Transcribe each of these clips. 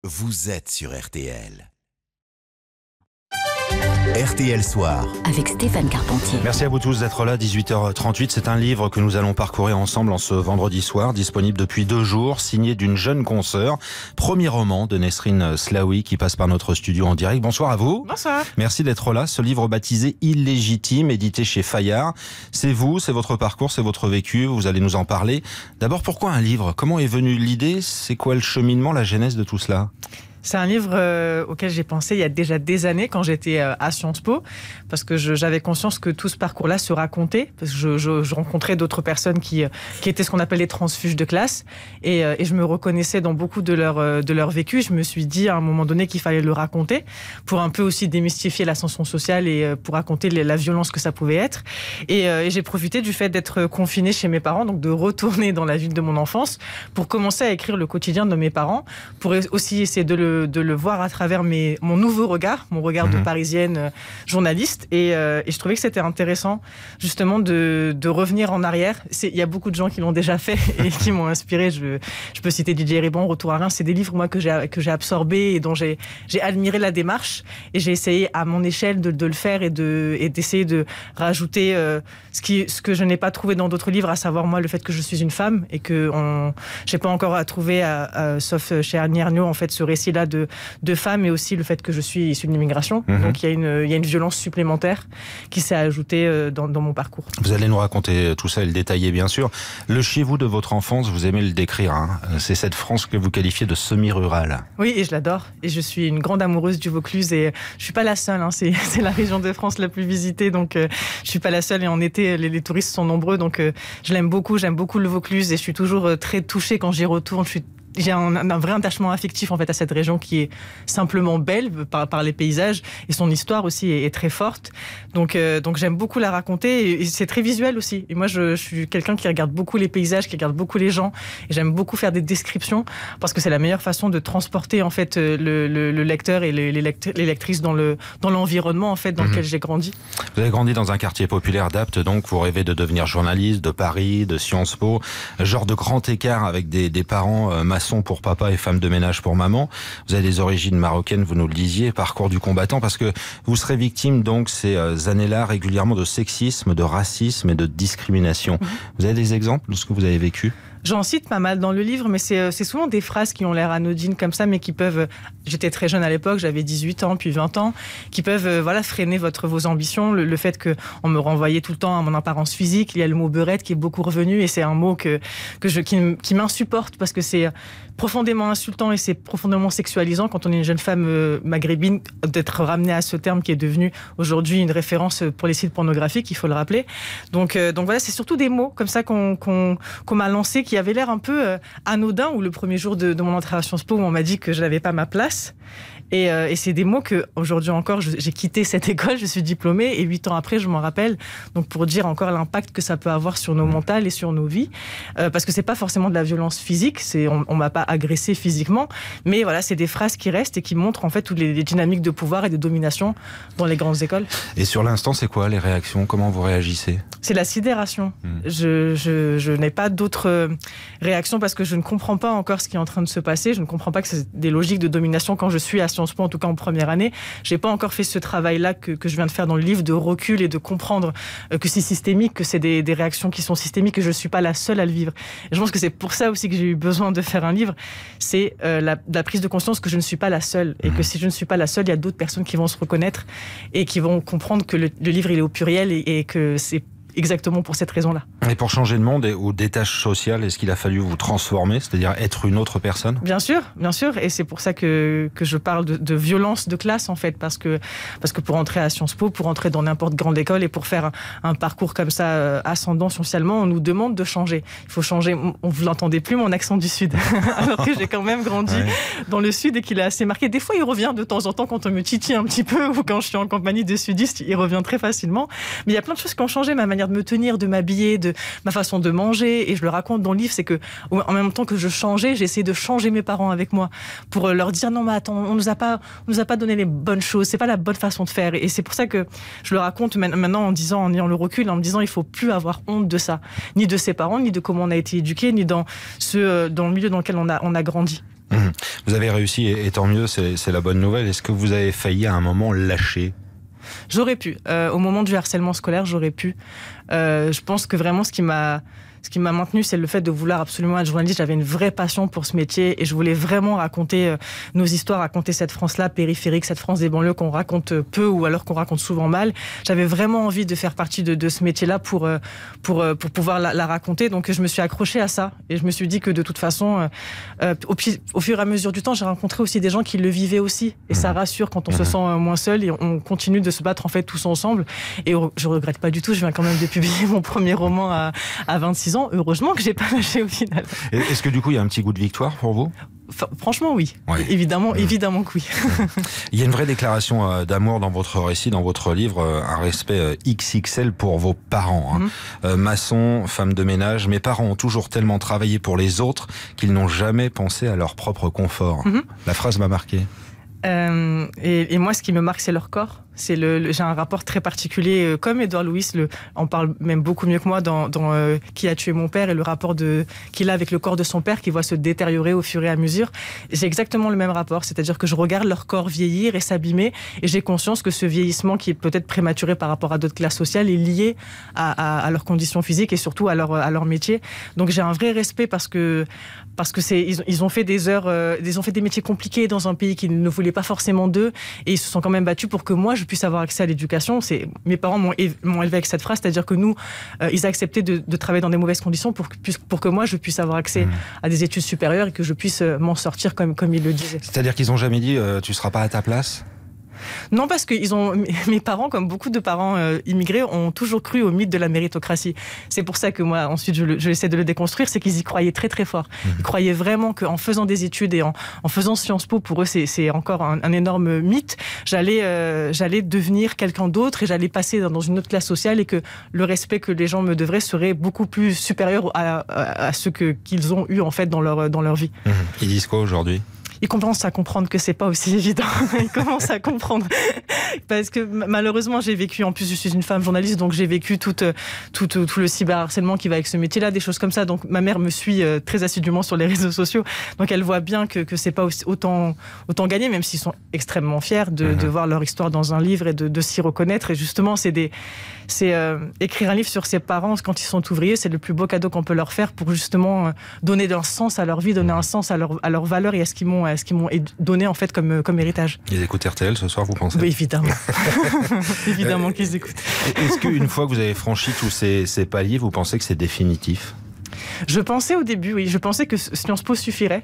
vous êtes sur RTL. RTL Soir. Avec Stéphane Carpentier. Merci à vous tous d'être là, 18h38. C'est un livre que nous allons parcourir ensemble en ce vendredi soir, disponible depuis 2 jours, signé d'une jeune consoeur. Premier roman de Nesrine Slaoui qui passe par notre studio en direct. Bonsoir à vous. Bonsoir. Merci d'être là. Ce livre baptisé Illégitime, édité chez Fayard. C'est vous, c'est votre parcours, c'est votre vécu. Vous allez nous en parler. D'abord, pourquoi un livre ? Comment est venue l'idée ? C'est quoi le cheminement, la genèse de tout cela ? C'est un livre auquel j'ai pensé il y a déjà des années quand j'étais à Sciences Po, parce que j'avais conscience que tout ce parcours-là se racontait, parce que je rencontrais d'autres personnes qui étaient ce qu'on appelle les transfuges de classe, et je me reconnaissais dans beaucoup de leur vécu. Je me suis dit à un moment donné qu'il fallait le raconter, pour un peu aussi démystifier l'ascension sociale et pour raconter la violence que ça pouvait être. Et j'ai profité du fait d'être confinée chez mes parents, donc de retourner dans la ville de mon enfance, pour commencer à écrire le quotidien de mes parents, pour aussi essayer de le voir à travers mon nouveau regard, mon regard de parisienne journaliste. Et je trouvais que c'était intéressant justement de revenir en arrière. Il y a beaucoup de gens qui l'ont déjà fait et qui m'ont inspiré. Je peux citer Didier Ribon, Retour à Reims. C'est des livres moi, que j'ai absorbés et dont j'ai admiré la démarche. Et j'ai essayé à mon échelle de le faire et d'essayer de rajouter ce que je n'ai pas trouvé dans d'autres livres, à savoir moi le fait que je suis une femme et que j'ai pas encore trouvé, sauf chez Annie Ernaux, en fait, ce récit-là de femmes, et aussi le fait que je suis issue de l'immigration. Donc il y a une violence supplémentaire qui s'est ajoutée dans mon parcours. Vous allez nous raconter tout ça et le détailler, bien sûr. Le chez vous de votre enfance, vous aimez le décrire, hein. C'est cette France que vous qualifiez de semi-rurale. Oui, et je l'adore. Et je suis une grande amoureuse du Vaucluse, et je suis pas la seule, hein. C'est la région de France la plus visitée, donc je suis pas la seule, et en été les touristes sont nombreux, donc je l'aime beaucoup, j'aime beaucoup le Vaucluse, et je suis toujours très touchée quand j'y retourne. J'ai un vrai attachement affectif en fait à cette région qui est simplement belle par les paysages, et son histoire aussi est très forte. Donc j'aime beaucoup la raconter, et c'est très visuel aussi. Et moi je suis quelqu'un qui regarde beaucoup les paysages, qui regarde beaucoup les gens, et j'aime beaucoup faire des descriptions parce que c'est la meilleure façon de transporter en fait le lecteur et les lectrices dans l'environnement en fait dans lequel j'ai grandi. Vous avez grandi dans un quartier populaire d'Apt, donc vous rêvez de devenir journaliste de Paris, de Sciences Po, genre de grand écart avec des parents maçons pour papa et femme de ménage pour maman. Vous avez des origines marocaines, vous nous le disiez, parcours du combattant, parce que vous serez victime donc ces années-là régulièrement de sexisme, de racisme et de discrimination. Vous avez des exemples de ce que vous avez vécu ? J'en cite pas mal dans le livre, mais c'est souvent des phrases qui ont l'air anodines comme ça, mais qui peuvent... J'étais très jeune à l'époque, j'avais 18 ans, puis 20 ans, qui peuvent freiner vos ambitions. Le fait qu'on me renvoyait tout le temps à mon apparence physique. Il y a le mot beurette qui est beaucoup revenu, et c'est un mot qui m'insupporte, parce que c'est profondément insultant et c'est profondément sexualisant quand on est une jeune femme maghrébine, d'être ramenée à ce terme qui est devenu aujourd'hui une référence pour les sites pornographiques, il faut le rappeler. Donc voilà, c'est surtout des mots comme ça qu'on m'a lancé, qui avait l'air un peu anodin, ou le premier jour de mon entrée à Sciences Po où on m'a dit que je n'avais pas ma place. Et c'est des mots que aujourd'hui encore, j'ai quitté cette école, je suis diplômée, et 8 ans après, je m'en rappelle. Donc pour dire encore l'impact que ça peut avoir sur nos mentales et sur nos vies, parce que c'est pas forcément de la violence physique, on m'a pas agressé physiquement, mais voilà, c'est des phrases qui restent et qui montrent en fait toutes les dynamiques de pouvoir et de domination dans les grandes écoles. Et sur l'instant, c'est quoi les réactions ? Comment vous réagissez ? C'est la sidération. Je n'ai pas d'autres réactions, parce que je ne comprends pas encore ce qui est en train de se passer. Je ne comprends pas que c'est des logiques de domination quand je suis à Sciences Po, en tout cas en première année. J'ai pas encore fait ce travail-là que je viens de faire dans le livre, de recul et de comprendre que c'est systémique, que c'est des réactions qui sont systémiques, et je suis pas la seule à le vivre. Et je pense que c'est pour ça aussi que j'ai eu besoin de faire un livre. C'est la prise de conscience que je ne suis pas la seule, et que si je ne suis pas la seule, il y a d'autres personnes qui vont se reconnaître et qui vont comprendre que le livre il est au pluriel, et que c'est exactement pour cette raison-là. Et pour changer de monde ou des tâches sociales, est-ce qu'il a fallu vous transformer, c'est-à-dire être une autre personne ? Bien sûr, et c'est pour ça que je parle de violence de classe en fait, parce que pour entrer à Sciences Po, pour entrer dans n'importe grande école et pour faire un parcours comme ça ascendant socialement, on nous demande de changer. Il faut changer. On vous l'entendez plus, mon accent du Sud, alors que j'ai quand même grandi dans le Sud et qu'il est assez marqué. Des fois, il revient de temps en temps quand on me titille un petit peu, ou quand je suis en compagnie de sudistes, il revient très facilement. Mais il y a plein de choses qui ont changé, ma manière de me tenir, de m'habiller, de ma façon de manger, et je le raconte dans le livre. C'est que en même temps que je changeais, j'ai essayé de changer mes parents avec moi, pour leur dire non mais attends, on nous a pas donné les bonnes choses, c'est pas la bonne façon de faire. Et c'est pour ça que je le raconte maintenant en ayant le recul, en me disant il faut plus avoir honte de ça, ni de ses parents, ni de comment on a été éduqué, ni dans le milieu dans lequel on a grandi. Vous avez réussi et tant mieux, c'est la bonne nouvelle. Est-ce que vous avez failli à un moment lâcher ? J'aurais pu. Au moment du harcèlement scolaire, j'aurais pu. Je pense que vraiment ce qui m'a maintenu, c'est le fait de vouloir absolument être journaliste. J'avais une vraie passion pour ce métier et je voulais vraiment raconter nos histoires, raconter cette France-là périphérique, cette France des banlieues qu'on raconte peu ou alors qu'on raconte souvent mal. J'avais vraiment envie de faire partie de ce métier-là pour pouvoir la raconter. Donc je me suis accrochée à ça et je me suis dit que de toute façon, au fur et à mesure du temps, j'ai rencontré aussi des gens qui le vivaient aussi. Et ça rassure quand on se sent moins seul et on continue de se battre en fait tous ensemble. Et je regrette pas du tout. Je viens quand même de publier mon premier roman à 26 ans. Heureusement que j'ai pas lâché au final. Est-ce que du coup il y a un petit goût de victoire pour vous ? Franchement oui, évidemment que oui. Il y a une vraie déclaration d'amour dans votre récit, dans votre livre, un respect XXL pour vos parents. Maçon, femme de ménage, mes parents ont toujours tellement travaillé pour les autres qu'ils n'ont jamais pensé à leur propre confort. La phrase m'a marqué. Et moi ce qui me marque c'est leur corps. J'ai un rapport très particulier, comme Édouard Louis en parle même beaucoup mieux que moi dans Qui a tué mon père et le rapport qu'il a avec le corps de son père qui voit se détériorer au fur et à mesure. J'ai exactement le même rapport, c'est-à-dire que je regarde leur corps vieillir et s'abîmer et j'ai conscience que ce vieillissement qui est peut-être prématuré par rapport à d'autres classes sociales est lié à leurs conditions physiques et surtout à leur métier. Donc j'ai un vrai respect parce que ils ont fait ils ont fait des métiers compliqués dans un pays qui ne voulait pas forcément d'eux et ils se sont quand même battus pour que moi je puisse avoir accès à l'éducation. Mes parents m'ont élevé avec cette phrase, c'est-à-dire que nous, ils acceptaient de travailler dans des mauvaises conditions pour que moi, je puisse avoir accès à des études supérieures et que je puisse m'en sortir comme ils le disaient. C'est-à-dire qu'ils n'ont jamais dit tu ne seras pas à ta place ? Non, parce que mes parents, comme beaucoup de parents immigrés, ont toujours cru au mythe de la méritocratie. C'est pour ça que moi, ensuite, je essaie de le déconstruire, c'est qu'ils y croyaient très très fort. Ils croyaient vraiment qu'en faisant des études et en faisant Sciences Po, pour eux, c'est encore un énorme mythe. J'allais devenir quelqu'un d'autre et j'allais passer dans une autre classe sociale et que le respect que les gens me devraient serait beaucoup plus supérieur à ce qu'ils ont eu en fait dans leur vie. Ils disent quoi aujourd'hui ? Ils commencent à comprendre que c'est pas aussi évident. Ils commencent à comprendre. Parce que malheureusement, j'ai vécu, en plus je suis une femme journaliste, donc j'ai vécu tout le cyberharcèlement qui va avec ce métier-là, des choses comme ça. Donc ma mère me suit très assidûment sur les réseaux sociaux. Donc elle voit bien que c'est pas autant gagné, même s'ils sont extrêmement fiers de voir leur histoire dans un livre et de s'y reconnaître. Et justement, écrire un livre sur ses parents quand ils sont ouvriers, c'est le plus beau cadeau qu'on peut leur faire pour justement donner un sens à leur vie, donner un sens à leurs valeurs et à ce qu'ils m'ont donné en fait comme héritage. Ils écoutent RTL ce soir, vous pensez ? Oui, évidemment. Évidemment qu'ils écoutent. Est-ce qu'une fois que vous avez franchi tous ces paliers, vous pensez que c'est définitif ? Je pensais au début, oui. Je pensais que Sciences Po suffirait.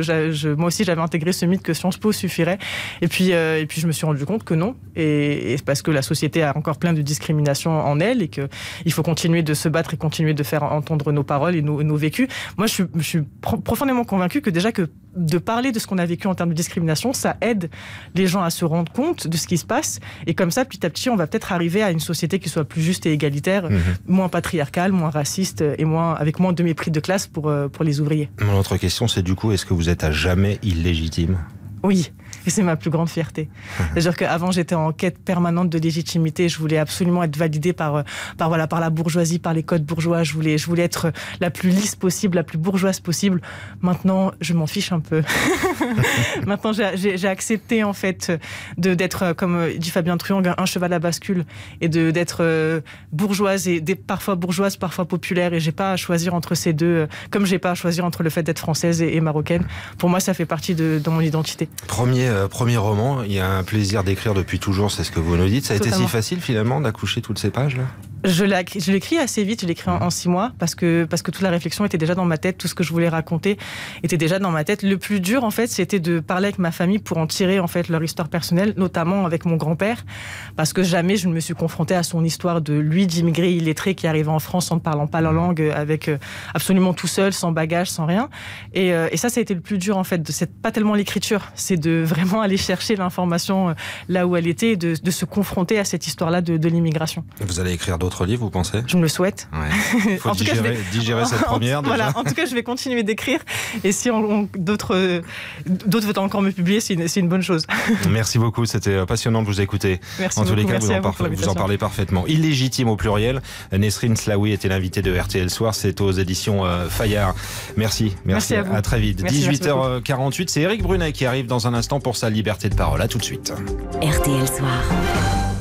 Moi aussi, j'avais intégré ce mythe que Sciences Po suffirait. Et puis, je me suis rendu compte que non. Et parce que la société a encore plein de discriminations en elle et qu'il faut continuer de se battre et continuer de faire entendre nos paroles et nos vécus. Moi, je suis profondément convaincue que déjà que de parler de ce qu'on a vécu en termes de discrimination, ça aide les gens à se rendre compte de ce qui se passe. Et comme ça, petit à petit, on va peut-être arriver à une société qui soit plus juste et égalitaire, moins patriarcale, moins raciste et avec moins de mépris de classe pour les ouvriers. Mon autre question, c'est du coup, est-ce que vous êtes à jamais illégitime ? Oui. Et c'est ma plus grande fierté. C'est-à-dire qu'avant, j'étais en quête permanente de légitimité. Je voulais absolument être validée par la bourgeoisie, par les codes bourgeois. Je voulais être la plus lisse possible, la plus bourgeoise possible. Maintenant, je m'en fiche un peu. Maintenant, j'ai accepté, en fait, d'être, comme dit Fabien Truong, un cheval à bascule et d'être bourgeoise et parfois bourgeoise, parfois populaire. Et j'ai pas à choisir entre ces deux, comme j'ai pas à choisir entre le fait d'être française et marocaine. Pour moi, ça fait partie de mon identité. Premier roman, il y a un plaisir d'écrire depuis toujours, c'est ce que vous nous dites. Ça a été si facile finalement d'accoucher toutes ces pages là ? Je l'écris assez vite, je l'écris en 6 mois parce que toute la réflexion était déjà dans ma tête, tout ce que je voulais raconter était déjà dans ma tête. Le plus dur en fait, c'était de parler avec ma famille pour en tirer en fait leur histoire personnelle, notamment avec mon grand-père, parce que jamais je ne me suis confrontée à son histoire de lui d'immigré illettré qui arrivait en France en ne parlant pas la langue, avec absolument tout seul, sans bagage, sans rien. Et ça a été le plus dur en fait. C'est pas tellement l'écriture, c'est de vraiment aller chercher l'information là où elle était, et de se confronter à cette histoire-là de l'immigration. Vous allez écrire d'autres autre livre, vous pensez ? Je me le souhaite. Il faut digérer cette première. Voilà, en tout cas, je vais continuer d'écrire. Et si d'autres veulent encore me publier, c'est une bonne chose. Merci beaucoup, c'était passionnant de vous écouter. Merci en tous les cas, vous en parlez parfaitement. Illégitime au pluriel. Nesrine Slaoui était l'invitée de RTL Soir. C'est aux éditions Fayard. Merci à très vite. 18h48, c'est Éric Brunet qui arrive dans un instant pour sa liberté de parole. À tout de suite. RTL Soir.